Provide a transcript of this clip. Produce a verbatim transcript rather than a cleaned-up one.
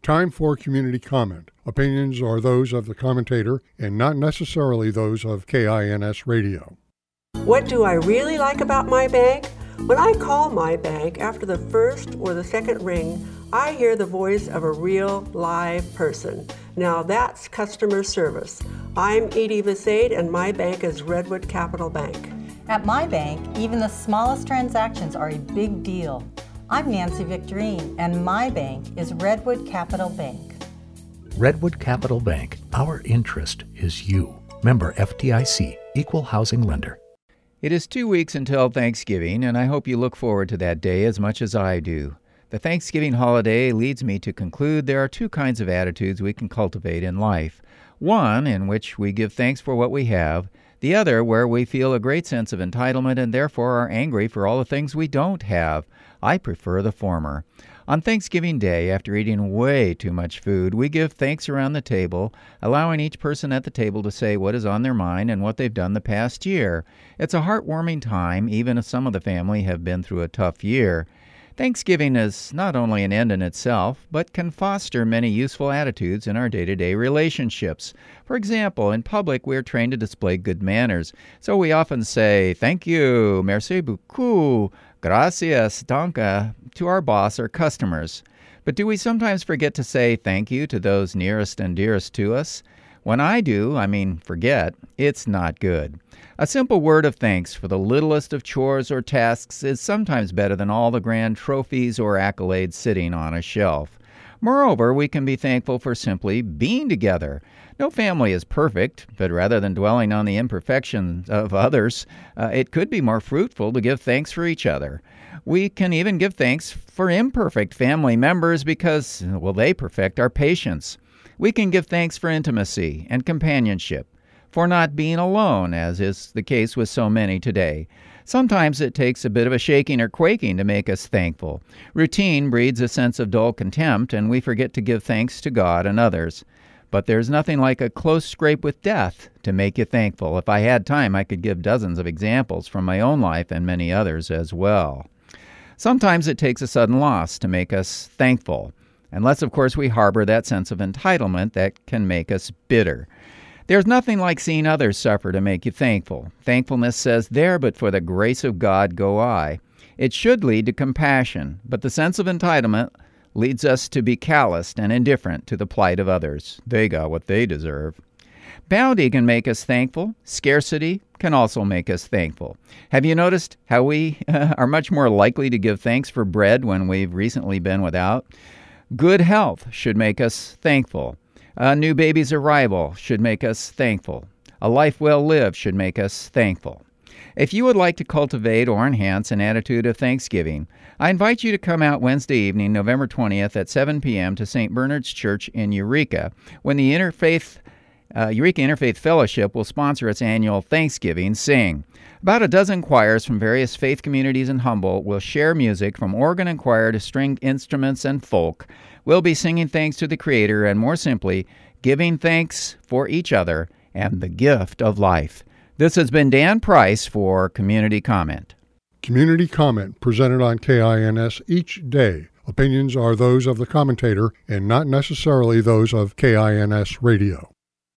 Time for community comment. Opinions are those of the commentator and not necessarily those of K I N S Radio. What do I really like about my bank? When I call my bank after the first or the second ring, I hear the voice of a real live person. Now that's customer service. I'm Edie Visade and my bank is Redwood Capital Bank. At my bank, even the smallest transactions are a big deal. I'm Nancy Victorine and my bank is Redwood Capital Bank. Redwood Capital Bank, our interest is you. Member F D I C, Equal Housing Lender. It is two weeks until Thanksgiving, and I hope you look forward to that day as much as I do. The Thanksgiving holiday leads me to conclude there are two kinds of attitudes we can cultivate in life. One in which we give thanks for what we have, the other where we feel a great sense of entitlement and therefore are angry for all the things we don't have. I prefer the former. On Thanksgiving Day, after eating way too much food, we give thanks around the table, allowing each person at the table to say what is on their mind and what they've done the past year. It's a heartwarming time, even if some of the family have been through a tough year. Thanksgiving is not only an end in itself, but can foster many useful attitudes in our day-to-day relationships. For example, in public, we are trained to display good manners, so we often say, thank you, merci beaucoup, gracias, danke, to our boss or customers. But do we sometimes forget to say thank you to those nearest and dearest to us? When I do, I mean forget, it's not good. A simple word of thanks for the littlest of chores or tasks is sometimes better than all the grand trophies or accolades sitting on a shelf. Moreover, we can be thankful for simply being together. No family is perfect, but rather than dwelling on the imperfections of others, uh, it could be more fruitful to give thanks for each other. We can even give thanks for imperfect family members because, well, they perfect our patience. We can give thanks for intimacy and companionship, for not being alone, as is the case with so many today. Sometimes it takes a bit of a shaking or quaking to make us thankful. Routine breeds a sense of dull contempt, and we forget to give thanks to God and others. But there's nothing like a close scrape with death to make you thankful. If I had time, I could give dozens of examples from my own life and many others as well. Sometimes it takes a sudden loss to make us thankful, unless, of course, we harbor that sense of entitlement that can make us bitter. There's nothing like seeing others suffer to make you thankful. Thankfulness says, there, but for the grace of God go I. It should lead to compassion, but the sense of entitlement leads us to be calloused and indifferent to the plight of others. They got what they deserve. Bounty can make us thankful. Scarcity can also make us thankful. Have you noticed how we uh, are much more likely to give thanks for bread when we've recently been without? Good health should make us thankful. A new baby's arrival should make us thankful. A life well lived should make us thankful. If you would like to cultivate or enhance an attitude of thanksgiving, I invite you to come out Wednesday evening, November twentieth at seven p.m. to Saint Bernard's Church in Eureka, when the Interfaith Uh, Eureka Interfaith Fellowship will sponsor its annual Thanksgiving Sing. About a dozen choirs from various faith communities in Humboldt will share music from organ and choir to stringed instruments and folk. We'll be singing thanks to the Creator and, more simply, giving thanks for each other and the gift of life. This has been Dan Price for Community Comment. Community Comment presented on K I N S each day. Opinions are those of the commentator and not necessarily those of K I N S Radio.